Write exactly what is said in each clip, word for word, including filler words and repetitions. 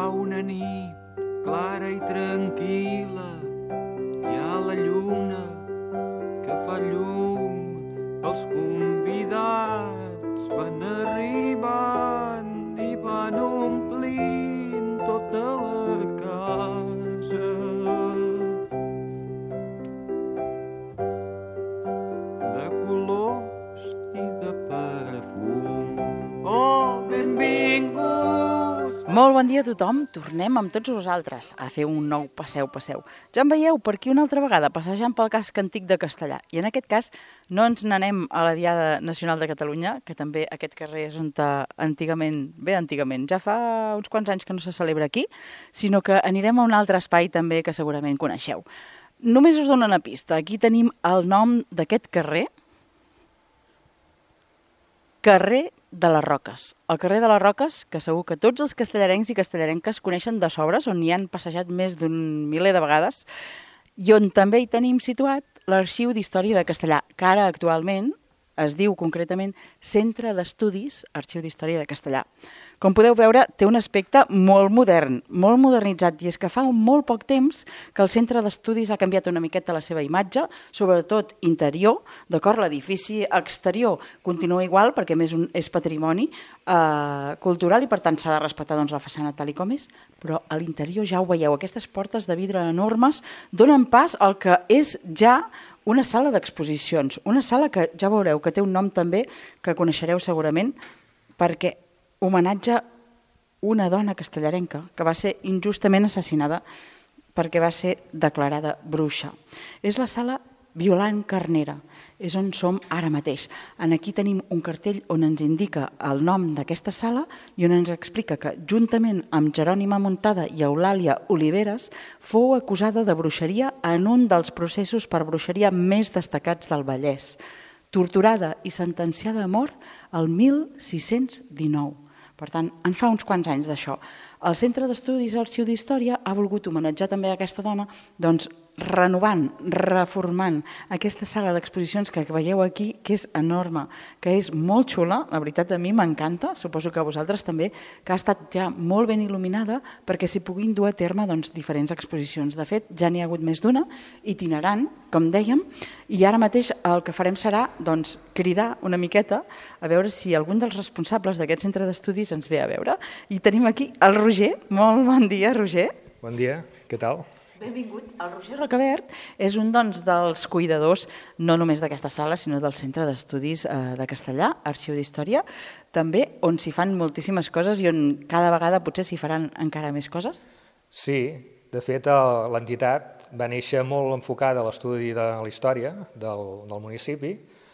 una nit clara i tranquil·la, hi ha la lluna que fa llum, els convidats van arribant i van omplint tota la casa de colors i de perfum. Oh, benvinguts! Molt bon dia a tothom, tornem amb tots vosaltres a fer un nou Passeu, Passeu. Ja em veieu per aquí una altra vegada, passejant pel casc antic de Castellà. I en aquest cas no ens n'anem a la Diada Nacional de Catalunya, que també aquest carrer és on antigament, bé antigament, ja fa uns quants anys que no se celebra aquí, sinó que anirem a un altre espai també que segurament coneixeu. Només us dono una pista, aquí tenim el nom d'aquest carrer, Carrer de les Roques. El carrer de les Roques, que segur que tots els castellarencs i castellarenques coneixen de sobres, on hi han passejat més d'un miler de vegades, i on també hi tenim situat l'Arxiu d'Història de Castellà, que ara actualment es diu concretament Centre d'Estudis Arxiu d'Història de Castellà. Com podeu veure, té un aspecte molt modern, molt modernitzat, i és que fa molt poc temps que el Centre d'Estudis ha canviat una miqueta la seva imatge, sobretot interior, d'acord, l'edifici exterior continua igual perquè a més és patrimoni eh, cultural i per tant s'ha de respectar doncs, la façana tal i com és, però a l'interior ja ho veieu, aquestes portes de vidre enormes donen pas al que és ja una sala d'exposicions, una sala que ja veureu que té un nom també que coneixereu segurament perquè homenatja una dona castellarenca que va ser injustament assassinada perquè va ser declarada bruixa. És la sala Violant Carnera, és on som ara mateix. Aquí tenim un cartell on ens indica el nom d'aquesta sala i on ens explica que, juntament amb Jerònima Muntada i Eulàlia Oliveres, fou acusada de bruixeria en un dels processos per bruixeria més destacats del Vallès, torturada i sentenciada a mort el mil sis-cents dinou. Per tant, en fa uns quants anys d'això. El Centre d'Estudis Arxiu d'Història ha volgut homenatjar també aquesta dona, doncs, renovant, reformant aquesta sala d'exposicions que veieu aquí, que és enorme, que és molt xula, la veritat a mi m'encanta, suposo que a vosaltres també, que ha estat ja molt ben il·luminada perquè s'hi puguin dur a terme doncs, diferents exposicions. De fet, ja n'hi ha hagut més d'una, itinerant, com dèiem, i ara mateix el que farem serà doncs, cridar una miqueta a veure si algun dels responsables d'aquest centre d'estudis ens ve a veure. I tenim aquí el Roger. Molt bon dia, Roger. Bon dia, què tal? Benvingut. El Roger Rocabert és un doncs, dels cuidadors no només d'aquesta sala, sinó del Centre d'Estudis eh, de Castellà, Arxiu d'Història, també on s'hi fan moltíssimes coses i on cada vegada potser s'hi faran encara més coses? Sí, de fet l'entitat va néixer molt enfocada a l'estudi de la història del, del municipi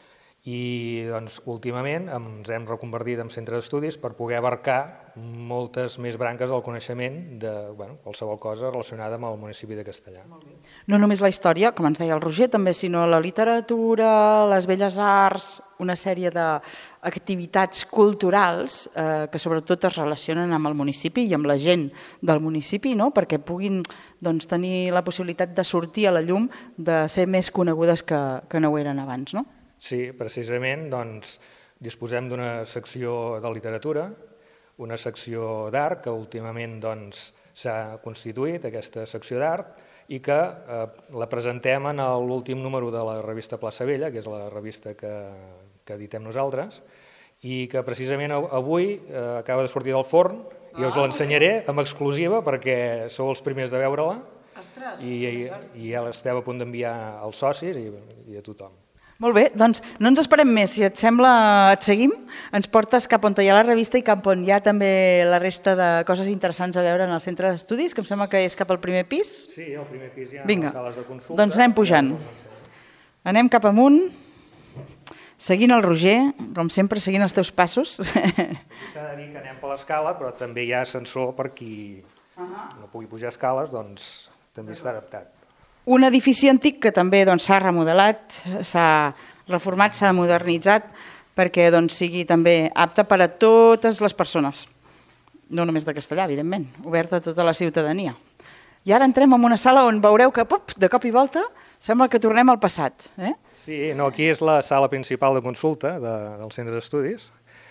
i doncs, últimament ens hem reconvertit en centre d'estudis per poder abarcar moltes més branques del coneixement de bueno, qualsevol cosa relacionada amb el municipi de Castellà. No només la història, com ens deia el Roger, també, sinó la literatura, les belles arts, una sèrie d'activitats culturals eh, que sobretot es relacionen amb el municipi i amb la gent del municipi, no? Perquè puguin doncs, tenir la possibilitat de sortir a la llum, de ser més conegudes que, que no ho eren abans, no? Sí, precisament doncs, disposem d'una secció de literatura, una secció d'art, que últimament doncs, s'ha constituït, aquesta secció d'art, i que eh, la presentem en l'últim número de la revista Plaça Vella, que és la revista que, que editem nosaltres, i que precisament avui eh, acaba de sortir del forn i us l'ensenyaré amb exclusiva perquè sou els primers de veure-la i, i, i ja l'esteu a punt d'enviar als socis i, i a tothom. Molt bé, doncs no ens esperem més. Si et sembla, et seguim. Ens portes cap on hi ha la revista i cap on hi ha també la resta de coses interessants a veure en el centre d'estudis, que em sembla que és cap al primer pis. Sí, al primer pis hi ha Vinga. les sales de consulta. Doncs anem pujant. Anem cap amunt, seguint el Roger, com sempre, seguint els teus passos. Aquí s'ha de dir que anem per l'escala, però també hi ha ascensor per qui no pugui pujar escales, doncs també està adaptat. Un edifici antic que també doncs, s'ha remodelat, s'ha reformat, s'ha modernitzat perquè doncs, sigui també apte per a totes les persones. No només de Castellà, evidentment, obert a tota la ciutadania. I ara entrem en una sala on veureu que pop, de cop i volta sembla que tornem al passat. Eh? Sí, no, aquí és la sala principal de consulta de, del centre d'estudis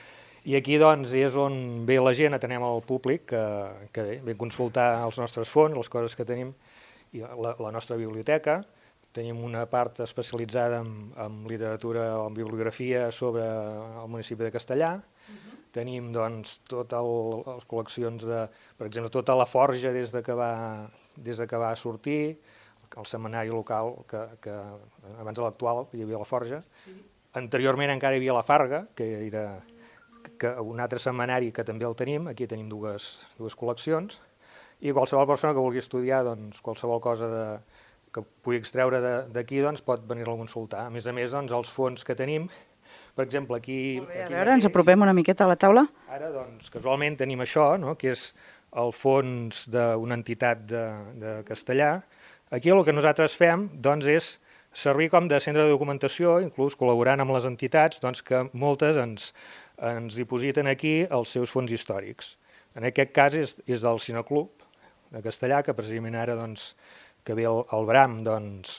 I aquí doncs és on ve la gent, atenem al públic que, que ve a consultar els nostres fons, les coses que tenim, i la, la nostra biblioteca. Tenim una part especialitzada en, en literatura o en bibliografia sobre el municipi de Castellar. Uh-huh. Tenim doncs totes les col·leccions de, per exemple, tota la Forja des de que va, des de que va sortir, el setmanari local, que, que abans de l'actual hi havia la Forja. Sí. Anteriorment encara hi havia la Farga, que era que un altre setmanari que també el tenim, aquí tenim dues, dues col·leccions, i qualsevol persona que vulgui estudiar doncs, qualsevol cosa de, que pugui extreure d'aquí doncs, pot venir-la a consultar. A més a més, doncs, els fons que tenim, per exemple, aquí... Bé, a aquí veure, mateix, ens apropem una miqueta a la taula. Ara, doncs, casualment tenim això, no?, que és el fons d'una entitat de, de Castellar. Aquí el que nosaltres fem doncs, és servir com de centre de documentació, inclús col·laborant amb les entitats, doncs, que moltes ens, ens dipositen aquí els seus fons històrics. En aquest cas és, és del Cineclub de Castellar, que precisament ara doncs, que ve el, el Bram doncs,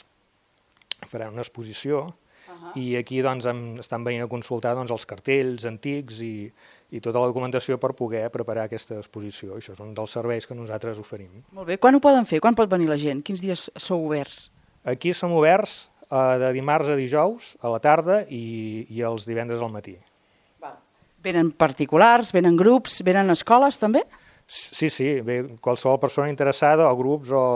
farà una exposició. Uh-huh. I aquí doncs, em, estan venint a consultar doncs, els cartells antics i, i tota la documentació per poder preparar aquesta exposició. Això és un dels serveis que nosaltres oferim. Molt bé. Quan ho poden fer? Quan pot venir la gent? Quins dies sou oberts? Aquí som oberts eh, de dimarts a dijous a la tarda i, i els divendres al matí. Val. Venen particulars, venen grups, venen escoles també? Sí, sí, bé, qualsevol persona interessada o grups o,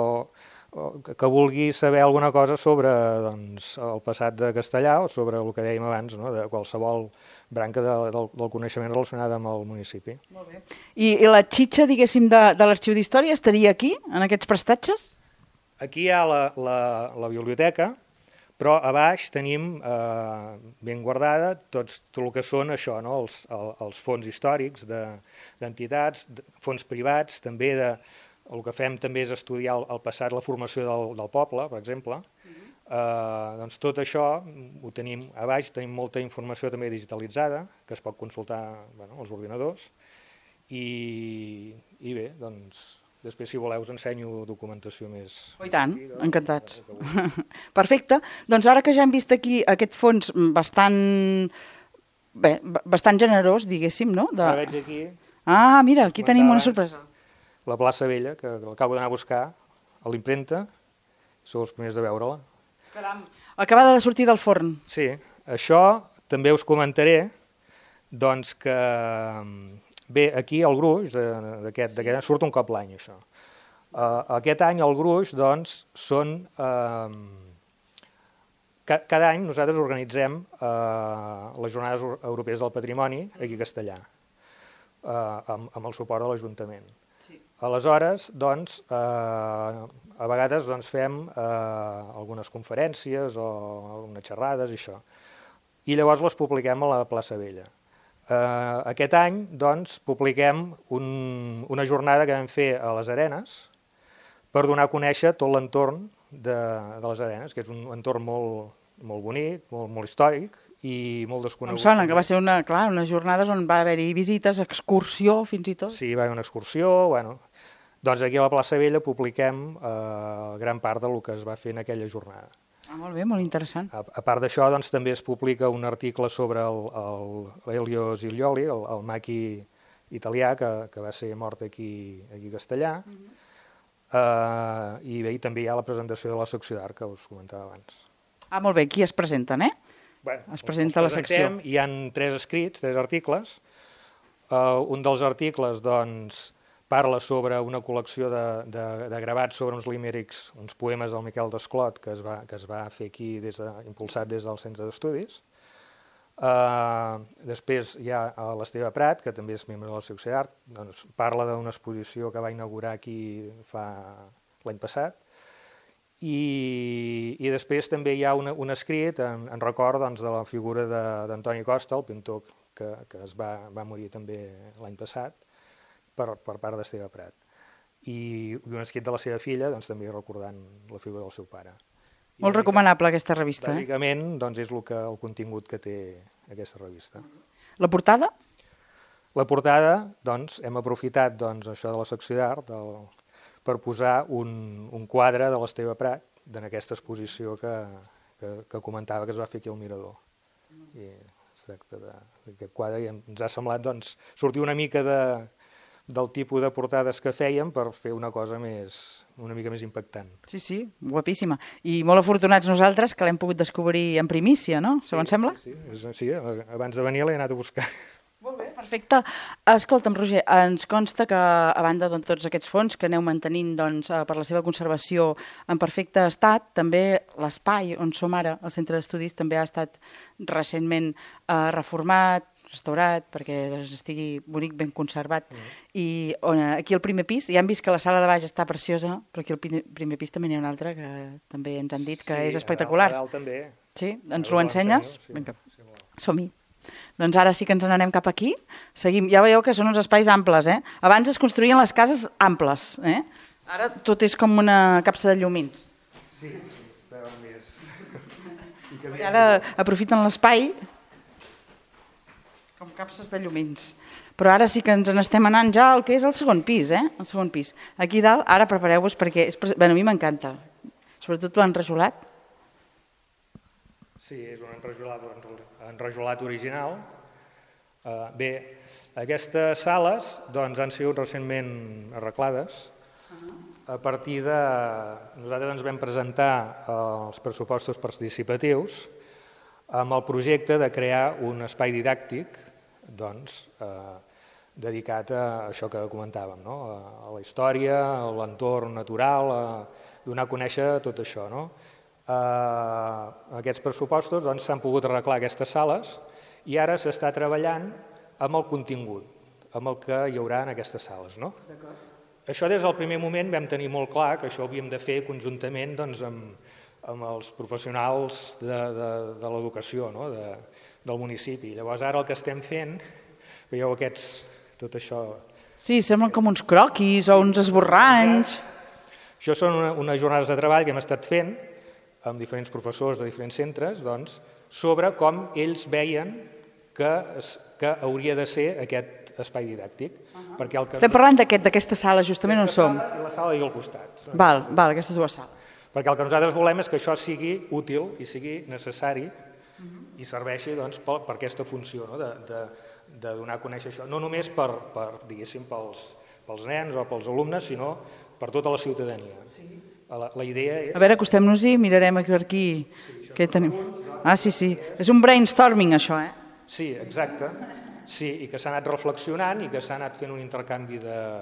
o que vulgui saber alguna cosa sobre doncs, el passat de Castellar o sobre el que dèiem abans, no? De qualsevol branca de, del, del coneixement relacionada amb el municipi. Molt bé. I, i la xitxa, diguéssim, de, de l'Arxiu d'Història estaria aquí, en aquests prestatges? Aquí hi ha la, la, la biblioteca, però a baix tenim eh, ben guardada tots, tot el que són això, no? els, el, els fons històrics d'entitats, de, fons privats, també de, el que fem també és estudiar el, el passat, la formació del, del poble, per exemple. Uh-huh. eh, doncs tot això ho tenim a baix, tenim molta informació també digitalitzada, que es pot consultar bueno, als ordinadors, i, i bé, doncs... Després, si voleu, us ensenyo documentació més... Oh, i tant, encantats. Perfecte. Doncs ara que ja hem vist aquí aquest fons bastant, bé, bastant generós, diguéssim, no? De... Ara veig aquí... Ah, mira, aquí tenim una sorpresa. La plaça Vella, que l'acabo d'anar a buscar a l'impremta, sou els primers de veure-la. Caram, acabada de sortir del forn. Sí, això també us comentaré, doncs que... Bé, aquí el gruix d'aquest sí. surt un cop l'any, això. Uh, aquest any el gruix, doncs, són... Uh, ca cada any nosaltres organitzem uh, les Jornades Europees del Patrimoni aquí a Castellar, uh, amb, amb el suport de l'Ajuntament. Sí. Aleshores, doncs, uh, a vegades doncs, fem uh, algunes conferències o algunes xerrades i això. I llavors les publiquem a la plaça Vella. Uh, aquest any, doncs, publiquem un, una jornada que vam fer a les Arenes per donar a conèixer tot l'entorn de, de les Arenes, que és un entorn molt, molt bonic, molt, molt històric i molt desconegut. Em sona que va ser una, clar, unes jornades on va haver-hi visites, excursió, fins i tot. Sí, va haver una excursió, bueno... Doncs aquí a la plaça Vella publiquem uh, gran part del que es va fer en aquella jornada. Ah, molt bé, molt interessant. A, a part d'això, doncs, també es publica un article sobre l'Elio Ziglioli, el, el maqui italià, que, que va ser mort aquí, aquí a Castellar. Uh-huh. uh, I bé, i també hi ha la presentació de la secció d'art, que us comentava abans. Ah, molt bé, aquí es presenten, eh? Bueno, es presenta la secció. Hi ha tres escrits, tres articles. Uh, un dels articles, doncs, parla sobre una col·lecció de, de, de gravats sobre uns limèrics, uns poemes del Miquel Desclot, que es va, que es va fer aquí, des de, impulsat des del Centre d'Estudis. Uh, després hi ha l'Esteve Prat, que també és membre de la secció d'art, doncs, parla d'una exposició que va inaugurar aquí fa l'any passat. I, i després també hi ha una, un escrit en, en record doncs, de la figura d'Antoni Costa, el pintor que, que es va, va morir també l'any passat, Per, per part d'Esteve Prat. I un escrit de la seva filla, doncs, també recordant la figura del seu pare. I molt recomanable aquesta revista. Bàsicament, eh? doncs, és el, que, el contingut que té aquesta revista. La portada? La portada, doncs, hem aprofitat doncs, això de la secció d'art per posar un, un quadre de l'Esteve Prat en aquesta exposició que, que, que comentava que es va fer aquí al Mirador. I exacte, d'aquest quadre, i ens ha semblat doncs, sortir una mica de, del tipus de portades que fèiem per fer una cosa més, una mica més impactant. Sí, sí, guapíssima. I molt afortunats nosaltres que l'hem pogut descobrir en primícia, no? Segons sí, sembla? Sí, sí, sí, abans de venir l'he anat a buscar. Molt bé, perfecte. Escolta'm, Roger, ens consta que, a banda de tots aquests fons que aneu mantenint doncs, per la seva conservació en perfecte estat, també l'espai on som ara, el centre d'estudis, també ha estat recentment eh, reformat, restaurat, perquè doncs, estigui bonic, ben conservat. Mm. I on, aquí al primer pis, ja hem vist que la sala de baix està preciosa, però aquí al primer pis també n'hi ha una altra que també ens han dit que sí, és espectacular. Sí, a dalt també. Sí? Ens ho ensenyes? Sí, Vinga, sí, som-hi. Doncs ara sí que ens n'anem cap aquí. Seguim. Ja veieu que són uns espais amples, eh? Abans es construïen les cases amples, eh? Ara tot és com una capsa de llumins. Sí, estava més... I ara aprofiten l'espai com capses de llumins. Però ara sí que ens n'estem anant ja al que és el segon pis, eh? El segon pis. Aquí dalt, ara prepareu-vos perquè... És... Bueno, a mi m'encanta. Sobretot l'enrajolat. Sí, és un enrajolat, enrajolat original. Uh, bé, aquestes sales doncs, han sigut recentment arreglades. A partir de... Nosaltres ens vam presentar els pressupostos participatius amb el projecte de crear un espai didàctic doncs, eh, dedicat a això que comentàvem, no? A la història, a l'entorn natural, a donar a conèixer tot això, no? Uh, aquests pressupostos s'han doncs, pogut arreglar aquestes sales i ara s'està treballant amb el contingut, amb el que hi haurà en aquestes sales. No? Això des del primer moment vam tenir molt clar que això ho havíem de fer conjuntament doncs, amb, amb els professionals de, de, de l'educació, no? de, del municipi. Llavors ara el que estem fent, veieu aquests, tot això... Sí, semblen com uns croquis o uns esborranys. Això són una, unes jornades de treball que hem estat fent amb diferents professors de diferents centres, doncs, sobre com ells veien que, que hauria de ser aquest espai didàctic. Uh-huh. Perquè el que... Estem parlant d'aquesta aquest, sala, justament on som. I la sala i al costat. Val, val, aquestes dues sales. Perquè el que nosaltres volem és que això sigui útil i sigui necessari uh-huh. i serveixi doncs, per, per aquesta funció, no? de, de, de donar a conèixer això. No només per, per diguéssim, pels, pels nens o pels alumnes, sinó per tota la ciutadania. Sí. La, la idea és... A veure, acostem-nos-hi, mirarem aquí, aquí sí, què tenim. Punts, doncs... Ah, sí, sí. És un brainstorming, això, eh? Sí, exacte. Sí, i que s'ha anat reflexionant i que s'ha anat fent un intercanvi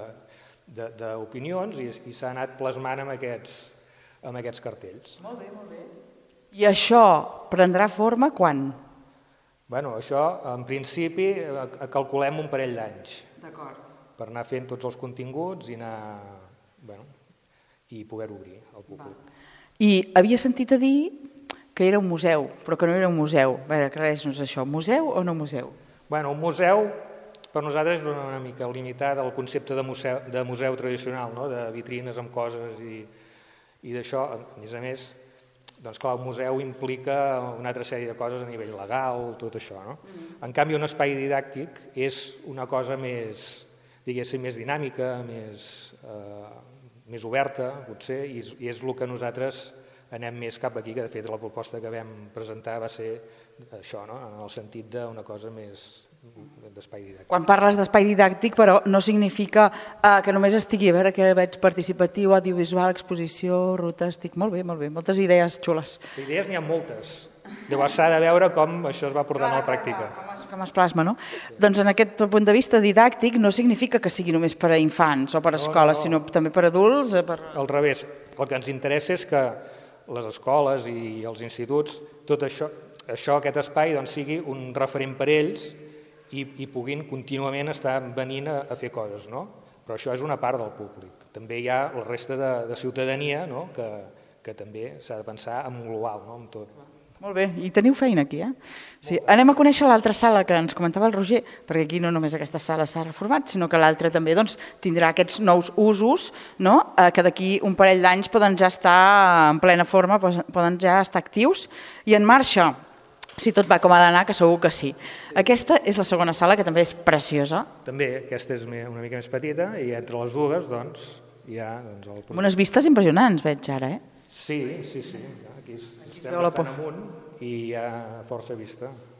d'opinions i, i s'ha anat plasmant amb aquests, amb aquests cartells. Molt bé, molt bé. I això prendrà forma quan? Bueno, això, en principi, calculem un parell d'anys. D'acord. Per anar fent tots els continguts i anar... Bueno, i poder obrir al públic. I havia sentit a dir que era un museu, però que no era un museu. A veure, aclareix-nos això, museu o no museu? Bueno, un museu per nosaltres és una mica limitat al concepte de museu, de museu tradicional, no? De vitrines amb coses i, i d'això. A més a més, doncs clar, el museu implica una altra sèrie de coses a nivell legal, tot això. No? Mm-hmm. En canvi, un espai didàctic és una cosa més, diguéssim, més dinàmica, més... Eh, més oberta, potser, i és, i és el que nosaltres anem més cap aquí, que de fet la proposta que vam presentar va ser això, no? En el sentit d'una cosa més d'espai didàctic. Quan parles d'espai didàctic, però no significa eh, que només estigui, a veure, que veig participatiu, audiovisual, exposició, ruta, estic molt bé, molt bé, moltes idees xules. Idees n'hi ha moltes. Llavors s'ha de veure com això es va portant a la pràctica. Com es, com es plasma, no? Sí. Doncs en aquest punt de vista didàctic no significa que sigui només per a infants o per a escoles, no, no. sinó també per a adults. Per... Al revés, el que ens interessa és que les escoles i els instituts, tot això, això aquest espai doncs, sigui un referent per ells i, i puguin contínuament estar venint a, a fer coses, no? Però això és una part del públic. També hi ha la resta de, de ciutadania, no? que, que també s'ha de pensar en global, no? En tot. Molt bé, i teniu feina aquí, eh? Sí, anem a conèixer l'altra sala que ens comentava el Roger, perquè aquí no només aquesta sala s'ha reformat, sinó que l'altra també doncs, tindrà aquests nous usos, no? eh, que d'aquí un parell d'anys poden ja estar en plena forma, poden ja estar actius i en marxa, si tot va com ha d'anar, que segur que sí. Aquesta és la segona sala, que també és preciosa. També, aquesta és una mica més petita, i entre les dues, doncs, hi ha... Doncs, el... Amb unes vistes impressionants, veig ara, eh? Sí, sí, sí. Aquí estem bastant amunt i hi ha força vista.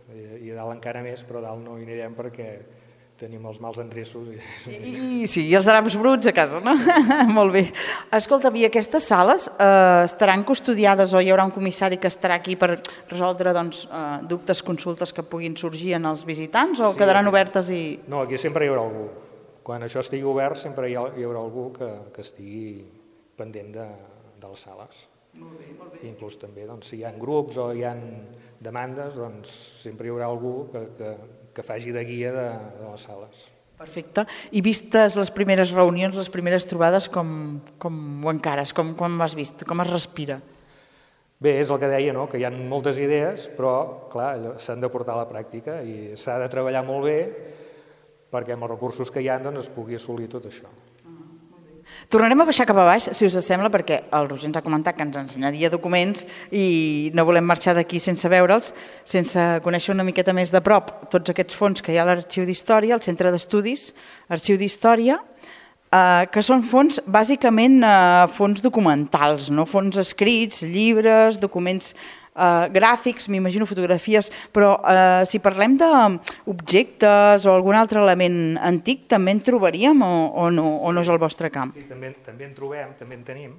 I, i a dalt encara més, però a dalt no hi anirem perquè tenim els mals endreços. I, I, i sí, i els drams bruts a casa, no? Molt bé. Escolta'm, i aquestes sales eh, estaran custodiades o hi haurà un comissari que estarà aquí per resoldre doncs, eh, dubtes, consultes que puguin sorgir en els visitants o Sí, quedaran aquí- obertes i... No, aquí sempre hi haurà algú. Quan això estigui obert sempre hi, ha, hi haurà algú que, que estigui pendent de, de les sales. Molt bé, molt bé. Inclús també, doncs, si hi ha grups o hi ha demandes, doncs sempre hi haurà algú que, que, que faci de guia de, de les sales. Perfecte. I vistes les primeres reunions, les primeres trobades, com, com ho encares? Com, com ho has vist? Com es respira? Bé, és el que deia, no? Que hi ha moltes idees, però clar, allò s'han de portar a la pràctica i s'ha de treballar molt bé perquè amb els recursos que hi ha doncs, es pugui assolir tot això. Tornarem a baixar cap a baix, si us sembla, perquè el Roger ens ha comentat que ens ensenyaria documents i no volem marxar d'aquí sense veure'ls, sense conèixer una miqueta més de prop tots aquests fons que hi ha a l'Arxiu d'Història, al Centre d'Estudis, Arxiu d'Història, eh, que són fons, bàsicament, eh, fons documentals, no? Fons escrits, llibres, documents eh, gràfics, m'imagino fotografies, però eh, si parlem d'objectes o algun altre element antic, també en trobaríem o, o, no, o no és el vostre camp? Sí, també, també en trobem, també en tenim.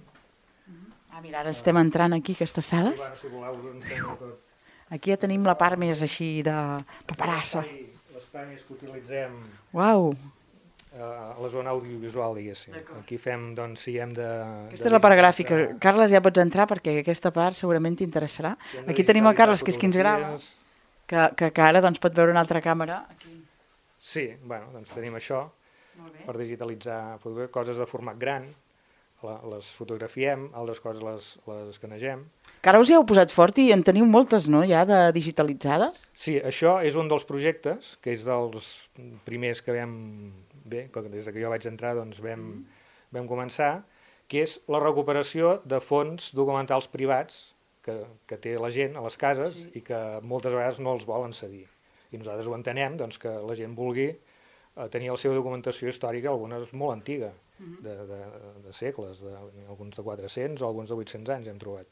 Ah, mira, ara estem entrant aquí, aquestes I, sales. bueno, si voleu, us ensenyo tot. Aquí ja tenim la part més així de paperassa. L'espai- L'espai és que utilitzem Uau! eh, a la zona audiovisual, diguéssim. Aquí fem, doncs, si hem de... Aquesta és la part gràfica. Carles, ja pots entrar perquè aquesta part segurament t'interessarà. Aquí tenim el Carles, que és qui ens grava, que, que, que ara doncs, pot veure una altra càmera. Aquí. Sí, bueno, doncs tenim això per digitalitzar fotogra- coses de format gran, la, les fotografiem, altres coses les, les escanegem. Que ara us hi heu posat fort i en teniu moltes, no?, ja de digitalitzades. Sí, això és un dels projectes, que és dels primers que vam, bé, que des que jo vaig entrar doncs vam, vam començar, que és la recuperació de fons documentals privats que, que té la gent a les cases sí. i que moltes vegades no els volen cedir. I nosaltres ho entenem, doncs, que la gent vulgui eh, tenir la seva documentació històrica, algunes molt antiga, de, de, de segles, de, alguns de quatre-cents o alguns de vuit-cents anys hem trobat.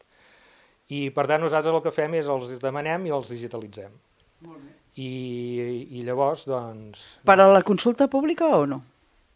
I per tant nosaltres el que fem és els demanem i els digitalitzem. Molt bé. I, i llavors, doncs... Per a la consulta pública o no?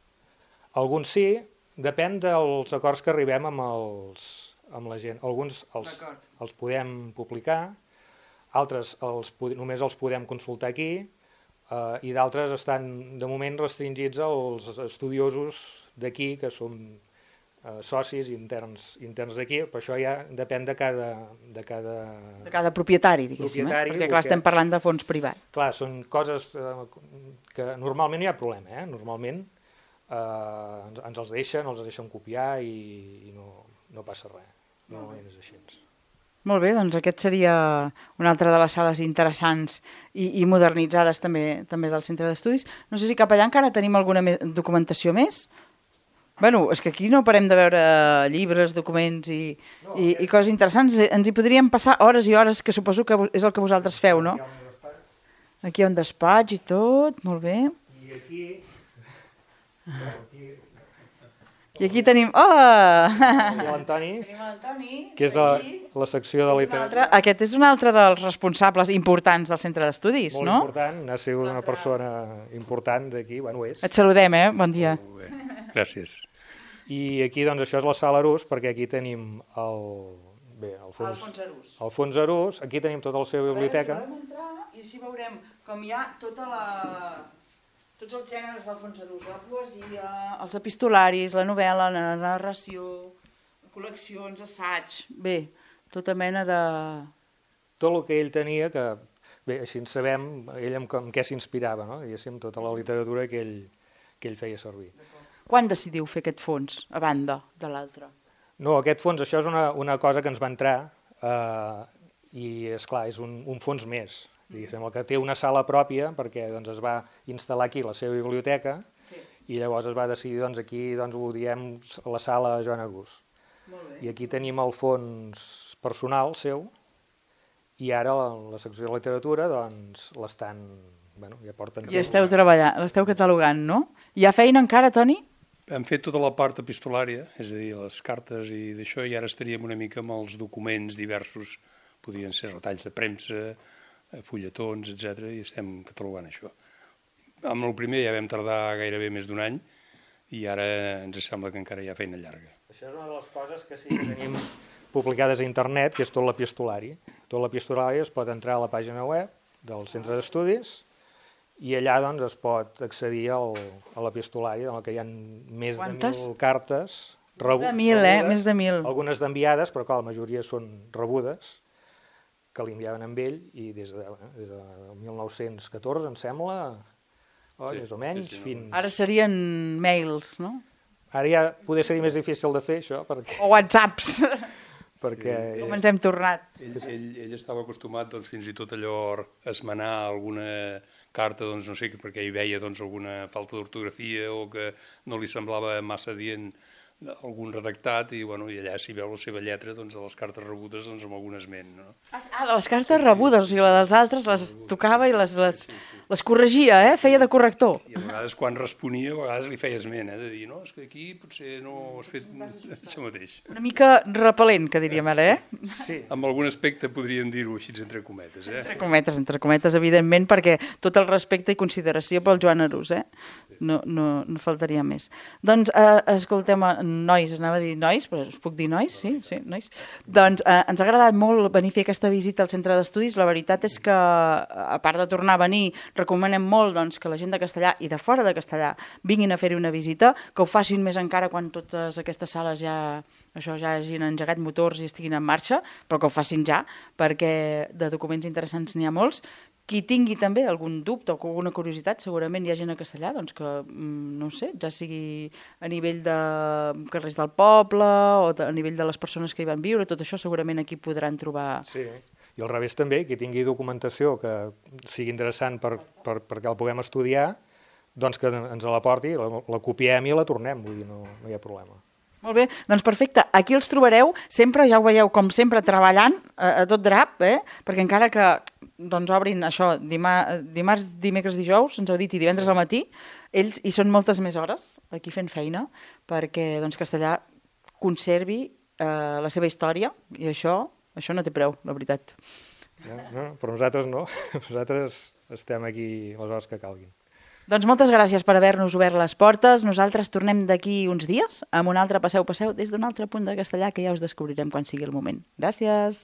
Alguns sí, depèn dels acords que arribem amb, els, amb la gent. Alguns els, els podem publicar, altres els, només els podem consultar aquí, eh, i d'altres estan de moment restringits als estudiosos d'aquí, que som eh, socis interns, interns d'aquí, però això ja depèn de cada... De cada, de cada propietari, diguéssim, propietari, eh? Perquè clar, perquè, estem parlant de fons privats. Clar, són coses eh, que normalment no hi ha problema, eh? Normalment eh, ens, ens els deixen, els deixen copiar i, i no, no passa res. Normalment és així. Molt bé, doncs aquest seria una altra de les sales interessants i, i modernitzades també també del Centre d'Estudis. No sé si cap allà encara tenim alguna me documentació més? Bueno, és que aquí no parem de veure llibres, documents i, no, i, i coses interessants. Ens hi podríem passar hores i hores, que suposo que és el que vosaltres feu, no? Aquí hi ha un despatx i tot, molt bé. I aquí... I aquí tenim... Hola! I l'Antoni, que és de la, la secció de literatura. Aquest és un altre dels responsables importants del Centre d'Estudis, Molt no? Molt important, ha sigut una persona important d'aquí, bueno, és. Et saludem, eh? Bon dia. Molt bé. Gràcies. I aquí, doncs, això és la sala Arús, perquè aquí tenim el... Bé, el fons, El fons Arús. El fons Arús, aquí tenim tota la seva biblioteca. A veure, si volem entrar i així veurem com hi ha tota la... tots els gèneres del fons Arús, la poesia, els epistolaris, la novel·la, la narració, col·leccions, assaig... Bé, tota mena de... Tot el que ell tenia, que bé, així en sabem, ell amb, amb què s'inspirava, no? Diguéssim, tota la literatura que ell, que ell feia servir. Quan decidiu fer aquest fons, a banda de l'altre? No, aquest fons, això és una, una cosa que ens va entrar eh, i, és clar, és un, un fons més. Diguéssim, el que té una sala pròpia, perquè doncs, es va instal·lar aquí la seva biblioteca sí. I llavors es va decidir, doncs, aquí doncs, ho diem la sala Joan Arús. I aquí tenim el fons personal seu i ara la, la secció de literatura doncs, l'estan... Bueno, ja porten... I esteu treballant, l'esteu catalogant, no? Hi ha feina encara, Toni? Hem fet tota la part epistolària, és a dir, les cartes i d'això, i ara estaríem una mica amb els documents diversos, podrien ser retalls de premsa, fulletons, etcètera, i estem catalogant això. Amb el primer ja vam tardar gairebé més d'un any i ara ens sembla que encara hi ha feina llarga. Això és una de les coses que sí que tenim publicades a internet, que és tot l'epistolari. Tot l'epistolari es pot entrar a la pàgina web del centre d'estudis i allà doncs, es pot accedir al, a l'epistolari, en què hi ha més Quantes? de mil cartes rebu Més de mil, eh? rebudes, Més de mil. algunes d'enviades, però clar, la majoria són rebudes, que li enviaven amb ell, i des de, eh, des de mil nou-cents catorze, em sembla, oh, Sí, més o menys, sí, sí, no? fins... Ara serien mails, no? Ara ja poder ser més difícil de fer, això, perquè... O whatsapps, perquè com ens hem tornat. Ell, ell, ell estava acostumat doncs, fins i tot allò a esmenar alguna carta, doncs, no sé, perquè hi veia doncs, alguna falta d'ortografia o que no li semblava massa dient algun redactat i, bueno, i allà s'hi veu la seva lletra doncs, de les cartes rebudes doncs, amb algun esment. No? Ah, de les cartes rebudes, o sigui, la dels altres les tocava i les, les, les corregia, eh? Feia de corrector. I a vegades quan responia, a vegades li feia esment, eh? De dir, no, és que aquí potser no has fet això mateix. Una mica repel·lent, que diríem ara, eh? sí, Amb algun aspecte podríem dir-ho així entre cometes, eh? Entre cometes, entre cometes, evidentment, perquè tot el respecte i consideració pel Joan Arús, eh? No, no, no faltaria més. Doncs, eh, escoltem, nois, anava a dir nois, però us puc dir nois? Sí, sí, nois. Doncs eh, ens ha agradat molt venir a fer aquesta visita al centre d'estudis. La veritat és que, a part de tornar a venir, recomanem molt doncs, que la gent de Castellà i de fora de Castellà vinguin a fer-hi una visita, que ho facin més encara quan totes aquestes sales ja, això ja hagin engegat motors i estiguin en marxa, però que ho facin ja, perquè de documents interessants n'hi ha molts. Qui tingui també algun dubte o alguna curiositat, segurament hi ha gent a Castellà doncs que, no sé, ja sigui a nivell de carrers del poble o de, a nivell de les persones que hi van viure, tot això segurament aquí podran trobar... sí. I al revés també, qui tingui documentació que sigui interessant per, per, perquè el puguem estudiar, doncs que ens la porti, la, la copiem i la tornem, vull dir, no, no hi ha problema. Molt bé, doncs perfecte. Aquí els trobareu sempre, ja ho veieu, com sempre, treballant a, a tot drap, eh? Perquè encara que doncs, obrin això dimar, dimarts, dimecres, dijous, ens heu dit, i divendres al matí, ells hi són moltes més hores aquí fent feina perquè doncs, Castellà conservi eh, la seva història i això, això no té preu, la veritat. No, no, però nosaltres no, nosaltres estem aquí les hores que calguin. Doncs moltes gràcies per haver-nos obert les portes. Nosaltres tornem d'aquí uns dies amb un altre Passeu Passeu des d'un altre punt de Castellà que ja us descobrirem quan sigui el moment. Gràcies!